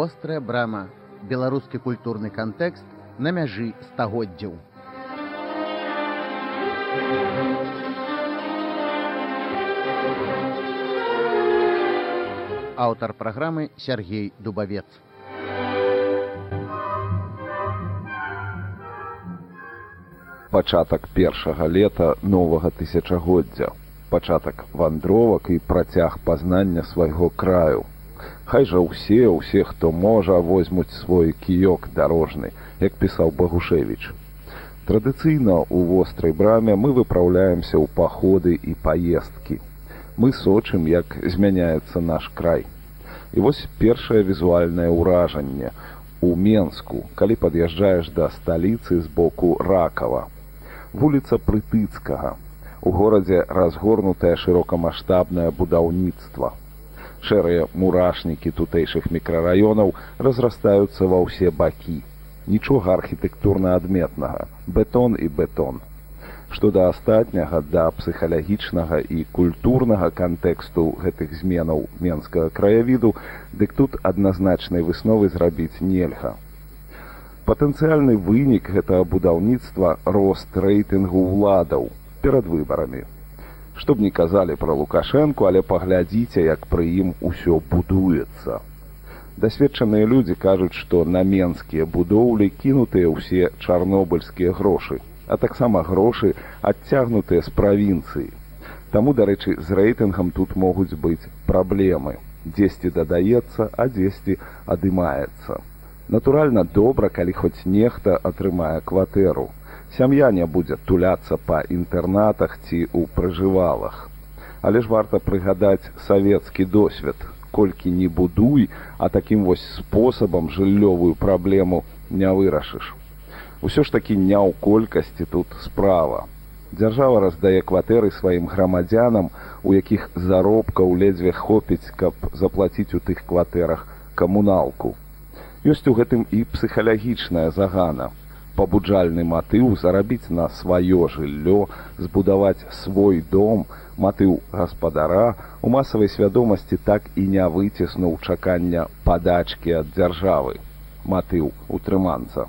Вострая брама. Беларускі культурны кантэкст на мяжы стагоддзяў. Аўтар праграмы Сергей Дубавец. Пачатак першага лета новага тысячагоддзя. Пачатак вандровак і працяг пазнання свайго краю. Хай жа ўсе, хто можа, возьмуць свой кіёк дарожны, як пісаў Багушевіч. Традыцыйна ў вострай браме мы выпраўляемся ў паходы і паездкі. Мы сочым, як змяняецца наш край. І вось першае візуальнае ўражанне у Менску, калі пад'язджаеш да сталіцы з боку Ракава. Вуліца Прытыцкага. У горадзе разгорнутае шырокамаштабнае будаўніцтва. Шэрыя мурашнікі тутэйшых мікрараёнаў разрастаюцца ва ўсе бакі. Нічога архітэктурна адметнага. Бетон і бетон. Што да астатняга, да псіхалагічнага і культурнага кантэксту гэтых зменаў менскага краявіду, дык тут адназначнай высновы зрабіць нельга. Патэнцыяльны вынік гэтага будаўніцтва – рост рэйтынгу ўладаў перад выбарамі. Што б ні казалі пра Лукашэнку, але паглядзіце, як пры ім усё будуецца. Дасведчаныя людзі кажуць, што на менскія будоўлі кінутыя ўсе чарнобыльскія грошы, а таксама грошы адцягнутыя з правінцыі. Таму, дарэчы, з рэйтынгам тут могуць быць праблемы. Дзесьці дадаецца, а дзесьці адымаецца. Натуральна, добра, калі хоць нехта атрымае кватэру. Сям'я не будзе туляцца па інтэрнатах ці ў пражывалах. Але ж варта прыгадаць савецкі досвед. Колькі не будуй, а такім вось спосабам жыллёвую праблему не вырашыш. Усё ж такі не ў колькасці тут справа. Дзяржава раздае кватэры сваім грамадзянам, у якіх заробкаў ледзьве хопіць, каб заплаціць у тых кватэрах камуналку. Ёсць у гэтым і псіхалагічная загана. Пабуджальны матыў зарабіць на сваё жыллё, збудаваць свой дом, матыў гаспадара у масавай свядомасці так і не выціснуў чакання падачкі ад дзяржавы, матыў утрыманца.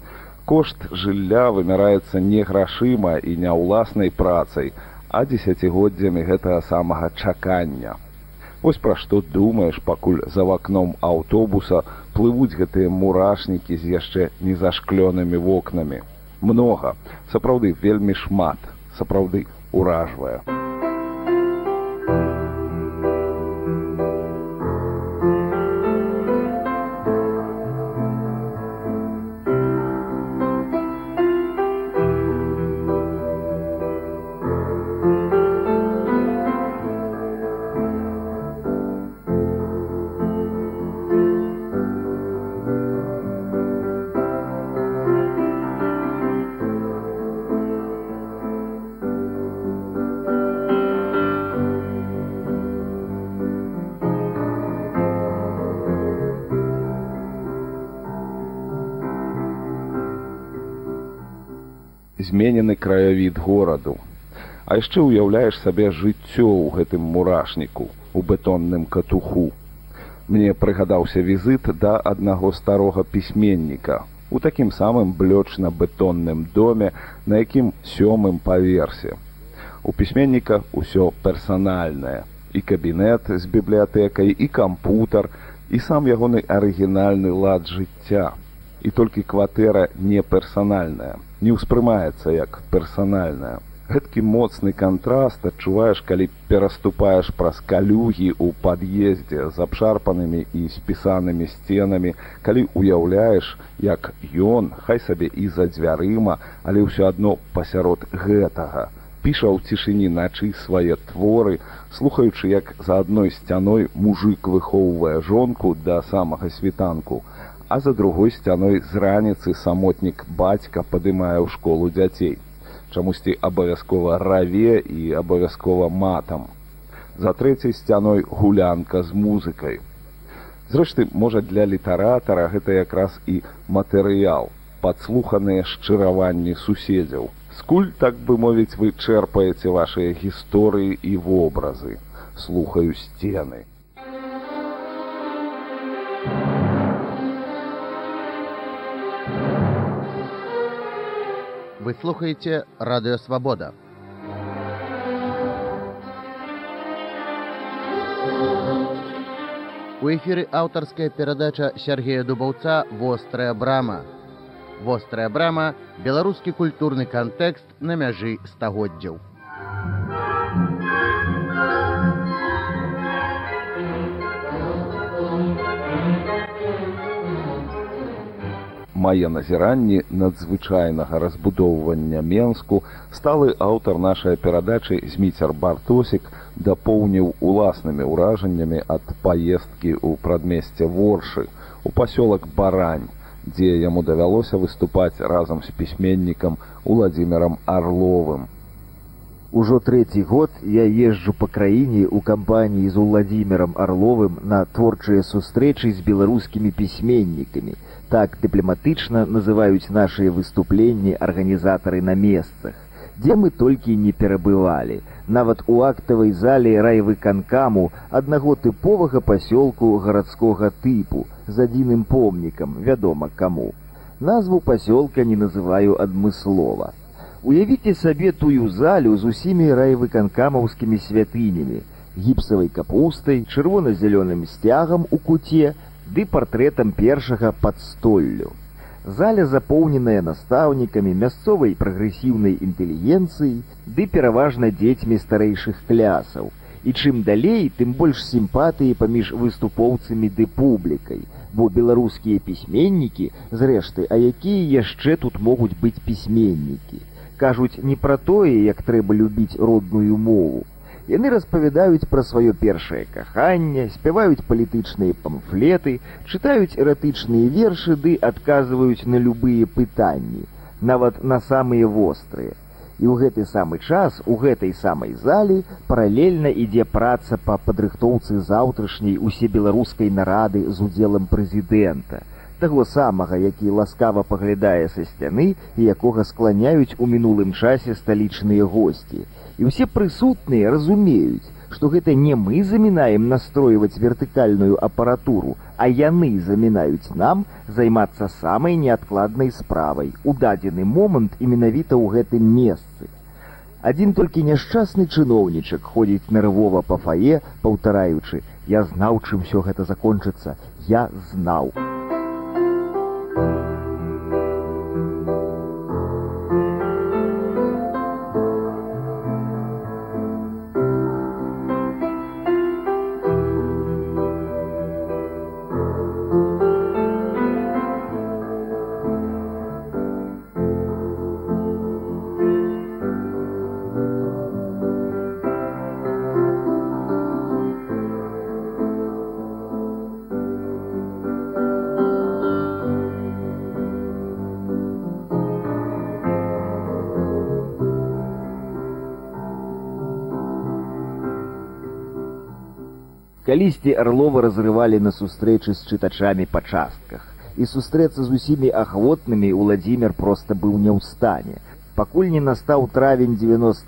Кошт жылля вымяраецца не грашыма і не ўласнай працай, а дзесяцігоддзямі гэтага самага чакання. Вось пра што думаеш, пакуль за вакном аўтобуса плывуць гэтыя мурашнікі з яшчэ незашклёнымі вокнамі. Многа, сапраўды вельмі шмат, сапраўды уражвае. Зменены краявід гораду. А яшчэ ўяўляеш сабе жыццё ў гэтым мурашніку, у бетонным катуху. Мне прыгадаўся візіт да аднаго старога пісьменніка у такім самым блёчна-бетонным доме, на якім 7-м паверсе. У пісьменніка ўсё персанальнае. І кабінет з бібліятэкай, і кампутар, і сам ягоны арыгінальны лад жыцця. І толькі кватэра не персанальная, не ўспрымаецца як персанальная. Гэткі моцны кантраст адчуваеш, калі пераступаеш праз калюгі ў пад'ездзе з абшарпанымі і спісанымі сценамі, калі ўяўляеш, як ён, хай сабе і за дзвярыма, але ўсё адно пасярод гэтага, піша ў цішыні начы свае творы, слухаючы, як за адной сцяной мужык выхоўвае жонку да самага світанку, а за другой сцяной з раніцы самотнік бацька падымае ў школу дзяцей. Чамусьці абавязкова раве і абавязкова матам. За трэцяй сцяной гулянка з музыкай. Зрэшты, можа, для літаратара гэта якраз і матэрыял, падслуханыя шчыраванні суседзяў. Скуль, так бы мовіць, вы чэрпаеце вашыя гісторыі і вобразы. Слухаю сцены. Вы слухаете «Радио Свобода». У эфіры аўтарская перадача Сергея Дубаўца «Вострая брама». «Вострая брама» – беларускі культурны кантэкст на мяжы стагоддзяў. Мае назіранні надзвычайнага разбудоўвання Менску сталы аўтар нашай перадачы Зміцер Бартосік дапоўніў уласнымі ўражаннямі ад паездкі ў прадмесце Воршы у пасёлак Барань, дзе яму давялося выступаць разам з пісьменнікам Уладзімірам Арловым. Ужо трэці год я езджу па краіне ў кампаніі з Уладзімірам Арловым на творчыя сустрэчы з беларускімі пісьменнікамі. Так дыпламатычна называюць нашыя выступленні арганізатары на месцах, дзе мы толькі не перабывалі, нават у актавай зале райвыканкаму аднаго тыповага пасёлку гарадскога тыпу з адзіным помнікам, вядома каму. Назву пасёлка не называю адмыслова. Уявіце сабе тую залю з усімі райвыканкамаўскімі святынямі, гіпсавай капустай, чырвона-зялёным сцягам у куце ды партрэтам першага пад столлю. Заля запоўненая настаўнікамі мясцовай прагрэсіўнай інтэлігенцыі ды пераважна дзецьмі старэйшых клясаў. І чым далей, тым больш сімпатыі паміж выступоўцамі ды публікай, бо беларускія пісьменнікі, зрэшты, а якія яшчэ тут могуць быць пісьменнікі? Кажуць не пра тое, як трэба любіць родную мову. Яны распавядаюць пра сваё першае каханне, спяваюць палітычныя памфлеты, чытаюць эратычныя вершы ды адказваюць на любыя пытанні, нават на самыя вострыя. І ў гэты самы час у гэтай самай залі паралельна ідзе праца па падрыхтоўцы заўтрашняй усебеларускай нарады з удзелам прэзідэнта, таго самага, які ласкава паглядае са сцяны і якога скланяюць у мінулым часе сталічныя госці. І ўсе прысутныя разумеюць, што гэта не мы замінаем настройваць вертыкальную апаратуру, а яны замінаюць нам займацца самай неадкладнай справай у дадзены момант і менавіта ў гэтым месцы. Адзін толькі няшчасны чыноўнічак ходзіць нервова па фае, паўтараючы: «Я знаў, чым усё гэта закончыцца, я знаў». Калісьці Арлова разрывалі на сустрэчы з чытачамі па частках, і сустрэцца з усімі ахвотнымі Уладзімір проста быў не ў стане, пакуль не настаў травень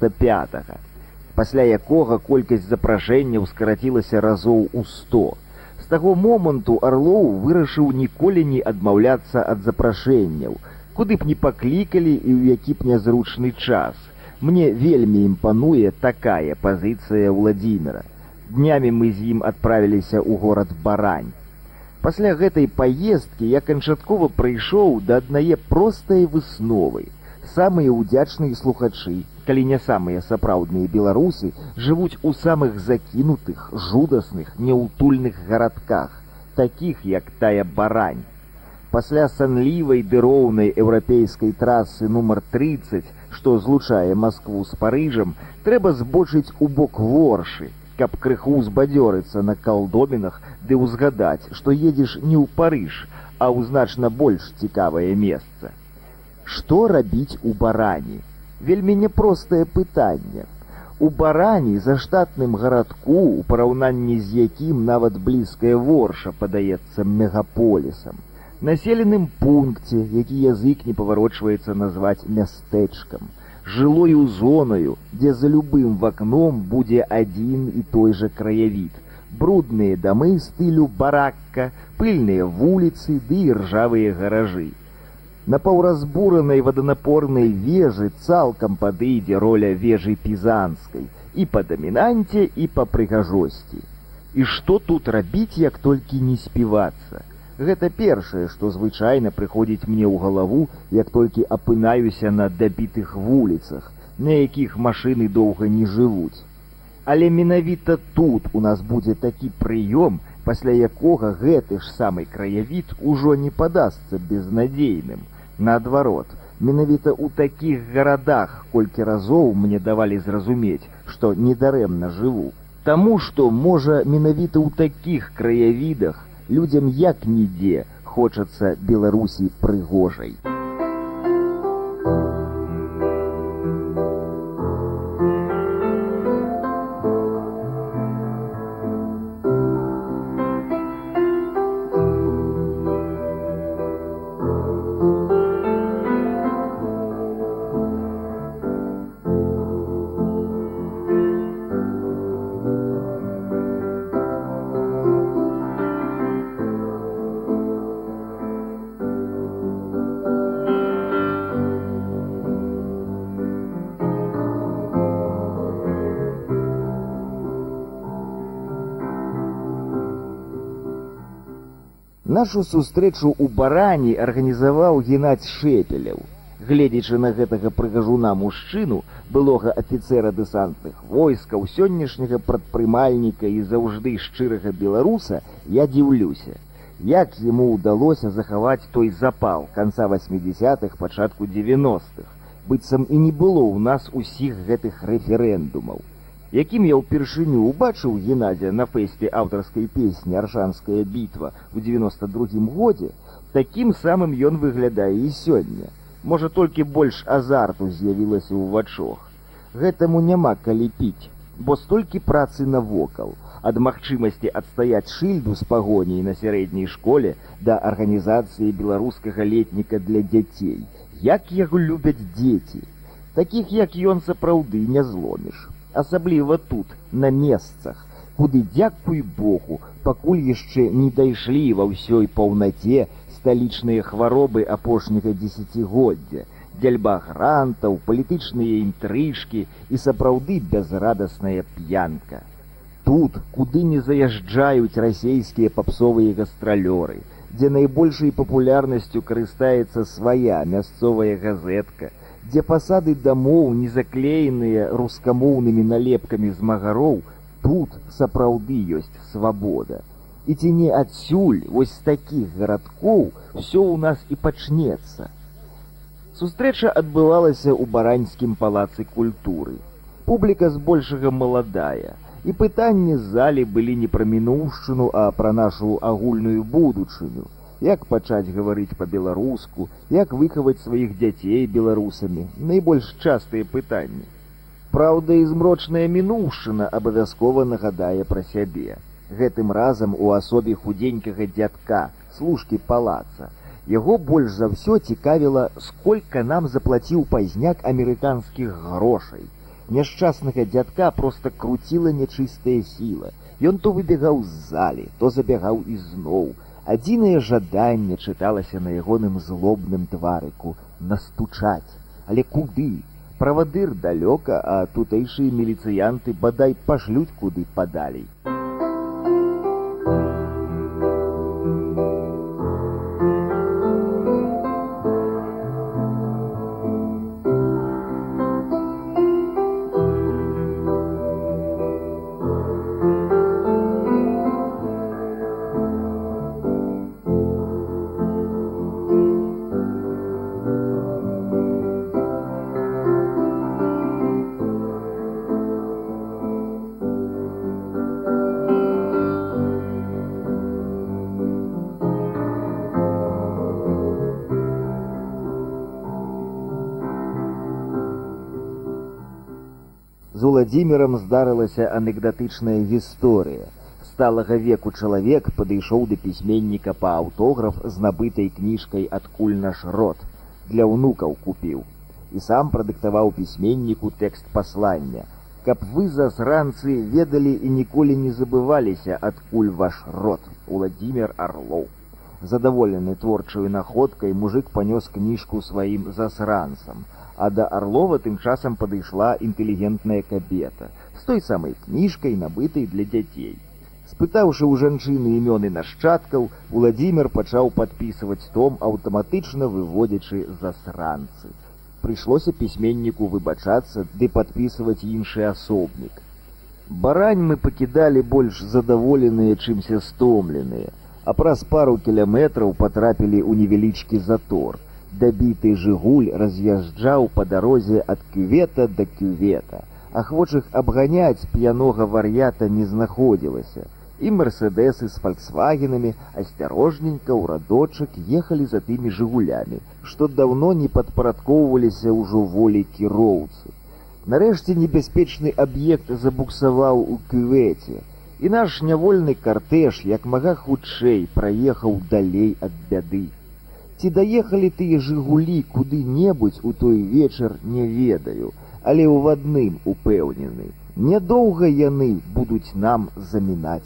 95-га, пасля якога колькасць запрашэнняў скарацілася разоў у 100. З таго моманту Арлоў вырашыў ніколі не адмаўляцца ад запрашэнняў, куды б не паклікалі і ў які б нязручны час. Мне вельмі імпануе такая пазіцыя Уладзіміра. Днямі мы з ім адправіліся ў горад Барань. Пасля гэтай паездкі я канчаткова прыйшоў да аднае простай высновы. Самыя ўдзячныя слухачы, калі не самыя сапраўдныя беларусы, жывуць у самых закінутых, жудасных, няўтульных гарадках, такіх як тая Барань. Пасля санлівай ды роўнай еўрапейскай трасы нумар 30, што злучае Маскву з Парыжам, трэба збочыць у бок Воршы, каб крыху узбадзёрыцца на калдобінах ды ўзгадаць, што едзеш не ў Парыж, а ў значна больш цікавае месца. Што рабіць у Барані? Вельмі няпростае пытанне. У Барані, заштатным гарадку, у параўнанні з якім нават блізкая Ворша падаецца мегаполісам, населеным пункце, які язык не паварочваецца назваць мястэчкам, жылою зонаю, дзе за любым вакном будзе адзін і той жа краявід. Брудныя дамы стылю баракка, пыльныя вуліцы ды іржавыя гаражы. На паўразбуранай ваданапорнай вежы цалкам падыдзе роля вежы пізанскай і па дамінанце, і па прыгажосці. І што тут рабіць, як толькі не співацца? Гэта першае, што звычайна прыходзіць мне ў галаву, як толькі апынаюся на дабітых вуліцах, на якіх машыны доўга не жывуць. Але менавіта тут у нас будзе такі прыём, пасля якога гэты ж самы краявід ужо не падасца безнадзейным. Наадварот, менавіта ў такіх гарадах колькі разоў мне давалі зразумець, што недарэмна жыву. Таму што, можа, менавіта ў такіх краявідах людзям як нідзе хочацца Беларусі прыгожай. Нашу сустрэчу ў барані арганізаваў Геннадзь Шепелеў. Гледзячы на гэтага прыгажуна мужчыну, былога афіцэра дэсантных войскаў, сённяшняга прадпрымальніка і заўжды шчырага беларуса, я дзіўлюся. Як яму ўдалося захаваць той запал канца 80-х, пачатку 90-х? Быццам і не было ў нас усіх гэтых рэферэндумаў. Якім я ўпершыню убачыў Геннадзя на фэсце аўтарскай песні «Аршанская бітва» ў 92-м годзе, такім самым ён выглядае і сёння. Можа, толькі больш азарту з'явілася ў вачах. Гэтаму няма калі піць, бо столькі працы навокал, ад магчымасці адстаяць шыльду з пагоняй на сярэдняй школе да арганізацыі беларускага летніка для дзяцей. Як яго любяць дзеці! Такіх, як ён, сапраўды не зломіш. Асабліва тут, на месцах, куды, дзякуй Богу, пакуль яшчэ не дайшлі ва ўсёй паўнаце сталічныя хваробы апошняга дзесяцігоддзя, дзяльба грантаў, палітычныя інтрыжкі і сапраўды бязрадасная п'янка. Тут, куды не заязджаюць расейскія папсовыя гастралёры, дзе найбольшай папулярнасцю карыстаецца свая мясцовая газетка, дзе фасады дамоў не заклееныя рускамоўнымі налепкамі змагароў, тут сапраўды ёсць свабода. І ці не адсюль, вось з такіх гарадкоў, усё ў нас і пачнецца. Сустрэча адбывалася ў бараньскім палацы культуры. Публіка збольшага маладая, і пытанні з залі былі не пра мінуўшчыну, а пра нашу агульную будучыню. Як пачаць гаварыць па-беларуску, як выхаваць сваіх дзяцей беларусамі, найбольш частыя пытанні. Праўда, і змрочная мінуўшчына абавязкова нагадае пра сябе. Гэтым разам у асобе худзенькага дзядка, служкі палаца. Яго больш за ўсё цікавіла, сколькі нам заплаціў пазняк амерыканскіх грошай. Няшчаснага дзядка проста круціла нячыстая сіла. Ён то выбегаў з залі, то забегаў ізноў. Адзінае жаданне чыталася на ягоным злобным тварыку — настучаць. Але куды? Правадыр далёка, а тутэйшыя міліцыянты бадай пашлюць куды падалей. З Уладзімірам здарылася анекдатычная гісторыя. Сталага веку чалавек падышоў да пісьменніка па аўтограф з набытай кніжкай «Адкуль наш род». Для ўнукаў купіў. І сам прадыктаваў пісьменніку тэкст паслання. Каб вы, засранцы, ведалі і ніколі не забываліся, адкуль ваш род. Уладзімір Арлоў. Задаволены творчаю находкай, мужик панёс кніжку сваім засранцам, а да Арлова тым часам падышла інтэлігентная кабета з той самай кніжкай, набытай для дзяцей. Спытаўшы ў жанчыны імёны нашчадкаў, Уладзімір пачаў падпісваць том, аўтаматычна выводзячы засранцы. Прыйшлося пісьменніку выбачацца ды падпісваць іншы асобнік. Барань мы пакідалі больш задаволеныя, чымся стомленыя, а праз пару кіляметраў патрапілі ў невялічкі затор. Дабіты «Жигуль» раз'язджаў па дарозе ад кювета да кювета. Ахвочых абганяць п'янога вар'ята не знаходзілася. І «Мерседесы» з «Фальксвагенамі» асцярожненька ў радочак ехалі за тымі «Жигулямі», што даўно не падпарадкоўваліся ўжо волі кіроўцы. Нарэшце небяспечны аб'ект забуксаваў у кювеце, і наш нявольны картэж як мага хутчэй праехаў далей ад бяды. Ці даехалі тыя «Жигулі» куды-небудзь у той вечар, не ведаю, але ў адным упэўнены. Нядоўга яны будуць нам замінаць.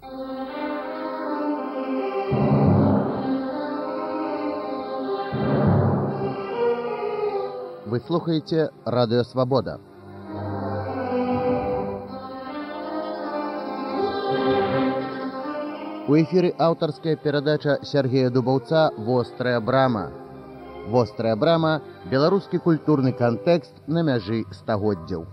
Вы слухаете «Радио Свобода». У эфіры аўтарская перадача Сергея Дубаўца «Вострая брама». «Вострая брама» – беларускі культурны кантэкст на мяжы стагоддзяў.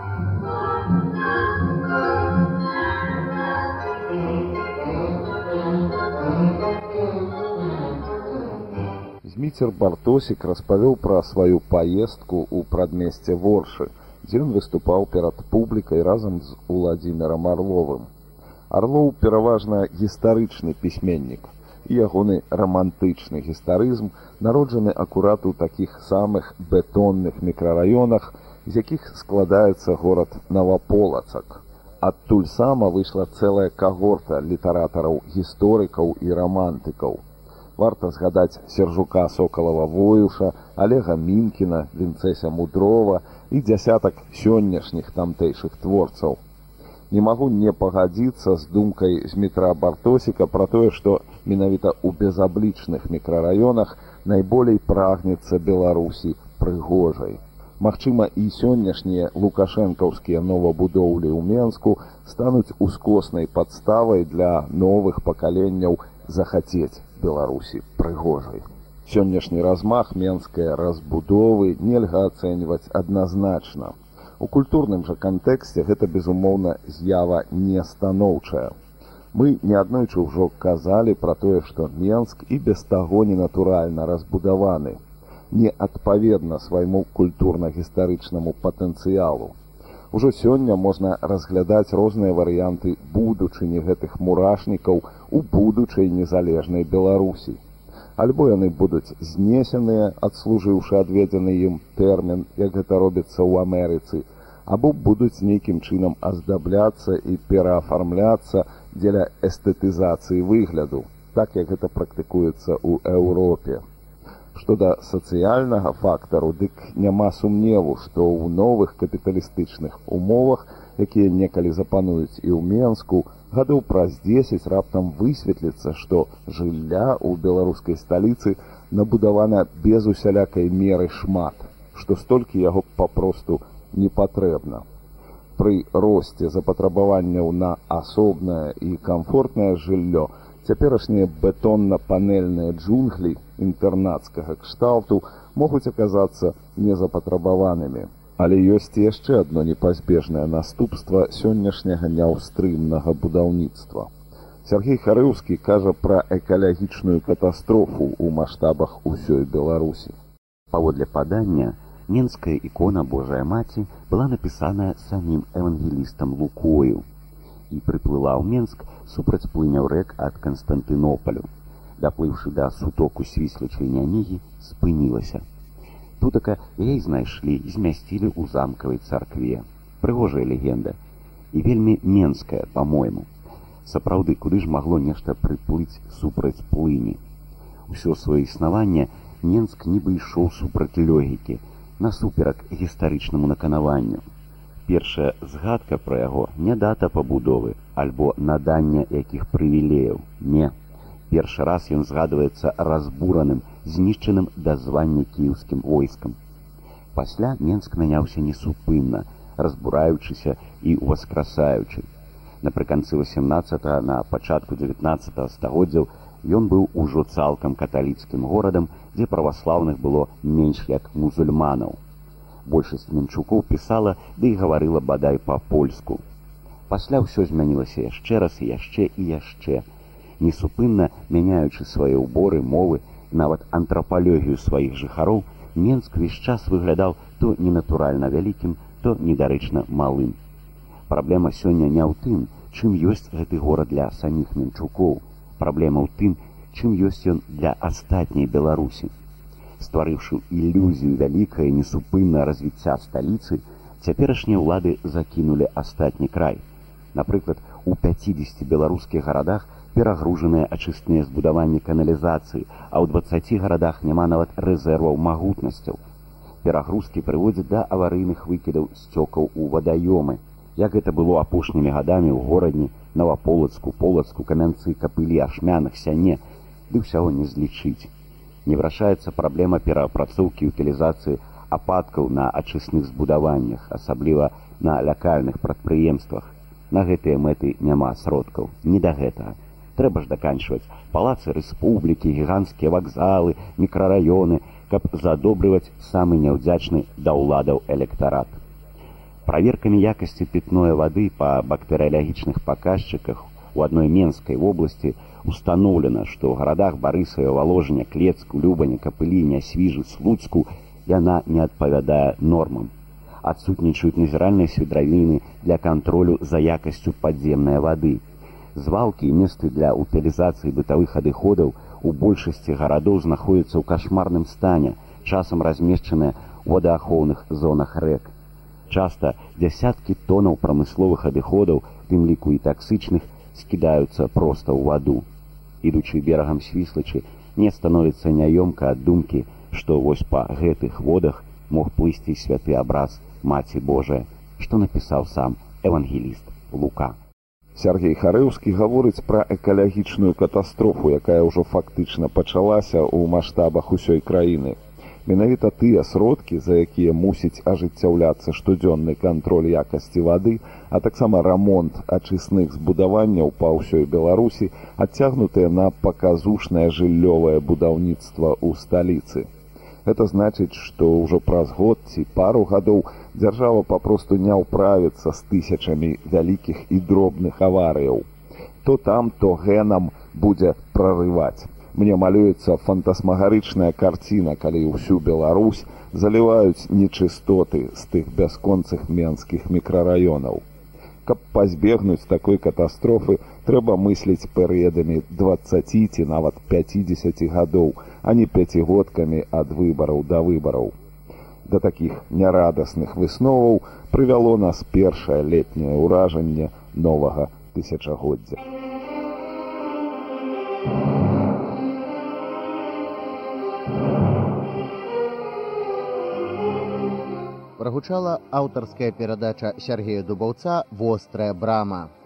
Зміцер Бартосік распавёў пра сваю паездку ў прадмесце Воршы, дзе ён выступаў перад публікай разам з Уладзімірам Арловым. Арлоў пераважна гістарычны пісьменнік, і ягоны рамантычны гістарызм народжаны акурат у такіх самых бетонных мікрараёнах, з якіх складаецца горад Новаполацак. Адтуль сама выйшла цэлая кагорта літаратараў, гісторыкаў і рамантыкаў. Варта згадаць Сержука Сокалава-Воюша, Олега Мінкіна, Вінцэся Мудрова і дзясятак сённяшніх тамтэйшых творцаў. Не магу не пагадзіцца з думкай Змітра Бартосіка пра тое, што менавіта ў безаблічных мікрараёнах найболей прагнецца Беларусі прыгожай. Магчыма, і сённяшнія лукашэнкаўскія новабудоўлі ў Менску стануць ускоснай падставай для новых пакаленняў захацець Беларусі прыгожай. Сённяшні размах менскай разбудовы нельга ацэньваць адназначна. У культурным жа кантэксце гэта, безумоўна, з'ява нестаноўчая. Мы неаднойчы ўжо казалі пра тое, што Менск і без таго ненатуральна разбудаваны, не адпаведна свайму культурна-гістарычнаму патэнцыялу. Ужо сёння можна разглядаць розныя варыянты будучыні гэтых мурашнікаў у будучай незалежнай Беларусі. Альбо яны будуць знесеныя, адслужыўшы адведзены ім тэрмін, як гэта робіцца ў Амерыцы, або будуць нейкім чынам аздабляцца і пераафармляцца дзеля эстэтызацыі выгляду, так як гэта практыкуецца ў Еўропе. Што да сацыяльнага фактару, дык няма сумневу, што ў новых капіталістычных умовах, якія некалі запануюць і ў Менску, гадоў праз 10 раптам высветліцца, што жылля ў беларускай сталіцы набудавана без усялякай меры шмат, што столькі яго папросту не патрэбна. Пры росце запатрабаванняў на асобнае і камфортнае жыллё цяперашнія бетонна-панельныя джунглі інтэрнацкага кшталту могуць аказацца незапатрабаванымі. Але ёсць яшчэ адно непазбежнае наступства сённяшняга няўстрымнага будаўніцтва. Сергей Харыўскі кажа пра экалагічную катастрофу ў маштабах усёй Беларусі. Паводле падання, менская ікона Божая Маці была напісаная самім евангелістам Лукою і прыплыла ў Менск супраць плыняў рэк ад Канстантынополю. Даплыўшы да сутоку свіслячай нямігі, спынілася. Тутака яе знайшлі і змясцілі ў замкавай царкве. Прыгожая легенда. І вельмі менская, па-мойму. Сапраўды, куды ж магло нешта прыплыць супраць плыні? Усё сваё існаванне Менск нібы ішоў супраць логікі, насуперак гістарычнаму наканаванню. Першая згадка пра яго не дата пабудовы альбо надання якіх прывілеяў. Не. Першы раз ён згадваецца разбураным, знішчаным да звання кіеўскім войскам. Пасля Менск мяняўся несупынна, разбураючыся і ўваскрасаючы. Напрыканцы 18 на пачатку 19 стагоддзяў ён быў ужо цалкам каталіцкім горадам, дзе праваслаўных было менш як мусульманаў. Большасць менчукоў пісала, ды і гаварыла бадай па-польску. Пасля ўсё змянілася яшчэ раз і яшчэ і яшчэ. Несупынна мяняючы свае ўборы, мовы, нават антрапалогію сваіх жыхароў, Менск увесь час выглядаў то ненатуральна вялікім, то недарэчна малым. Праблема сёння не ў тым, чым ёсць гэты горад для саміх менчукоў. Праблема ў тым, чым ёсць ён для астатняй Беларусі. Стварыўшы ілюзію вялікае несупыннае развіцця сталіцы, цяперашнія ўлады закінулі астатні край. Напрыклад, у 50 беларускіх гарадах перагружаныя ачысныя збудаванні каналізацыі, а ў 20 гарадах няма нават рэзерваў магутнасцяў. Перагрузкі прыводзяць да аварыйных выкідаў сцёкаў у вадаёмы, як гэта было апошнімі гадамі ў горадні, Новаполацку, Полацку, Камянцы, Капылі, Ашмянах, Сяне, ды ўсяго не злічыць. Не вырашаецца праблема пераапрацоўкі і утылізацыі ападкаў на ачысных збудаваннях, асабліва на лякальных прадпрыемствах. На гэтыя мэты няма сродкаў, не да гэтага. Трэба ж даканчваць палацы рэспублікі, гіганцкія вакзалы, мікрараёны, каб задобрываць самы няўдзячны да ўладаў электарат. Праверкамі якасці пітной вады па бактэрыялагічных паказчыках у адной Менскай вобласці устаноўлена, што ў гарадах Барысаве, Валожня, Клецку, Любані, Капылі, Нясвіжы, Слуцку яна не адпавядае нормам. Адсутнічаюць назіральныя свідравіны для кантролю за якасцю падземнай вады. Звалкі і месцы для утылізацыі бытавых адыходаў у большасці гарадоў знаходзяцца ў кашмарным стане, часам размешчаныя ў водаахоўных зонах рэк. Часта дзясяткі тонаў прамысловых адыходаў, тым ліку і таксычных, скідаюцца проста ў ваду. Ідучы берагам Свіслачы, мне становіцца няёмка ад думкі, што вось па гэтых водах мог плысці святы абраз Маці Божая, што напісаў сам евангеліст Лука. Сергей Харэўскі гаворыць пра экалагічную катастрофу, якая ўжо фактычна пачалася ў маштабах усёй краіны. Менавіта тыя сродкі, за якія мусіць ажыццяўляцца штодзённы кантроль якасці вады, а таксама рамонт ачысных збудаванняў па ўсёй Беларусі, адцягнутыя на паказушнае жыллёвае будаўніцтва ў сталіцы. Гэта значыць, што ўжо праз год ці пару гадоў дзяржава папросту не ўправіцца з тысячамі вялікіх і дробных аварыяў. То там, то генам будзе прарываць. Мне малюецца фантасмагарычная карціна, калі ўсю Беларусь заліваюць нечыстоты з тых бясконцых менскіх мікрараёнаў. Каб пазбегнуць такой катастрофы, трэба мысліць перыядамі 20 ці нават 50 гадоў, а не пяцігодкамі ад выбараў да выбараў. Да такіх нярадасных высноваў прывяло нас першае летняе ўражанне новага тысячагоддзя. Прагучала аўтарская перадача Сергея Дубаўца «Вострая брама».